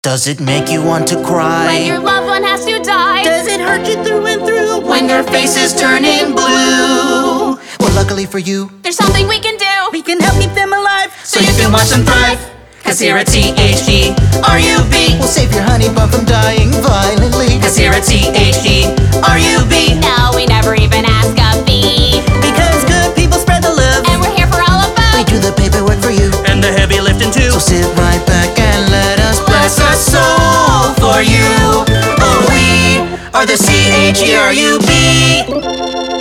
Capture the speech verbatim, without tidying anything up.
Does it make you want to cry when your loved one has to die? Does it hurt you through and through when their faces turn in blue? Well, luckily for you, there's something we can do. we can help keep them alive, so you can watch them thrive. Cause here at T H D R U B, we'll save your honey bun from dying violently. Cause here at T H D R U B, No, we never even ask a fee, because good people spread the love, and we're here for all of we us. do the paperwork for you, and the heavy lifting too. so sit right back and let us bless our soul for you. Oh, we are the C H D R U B.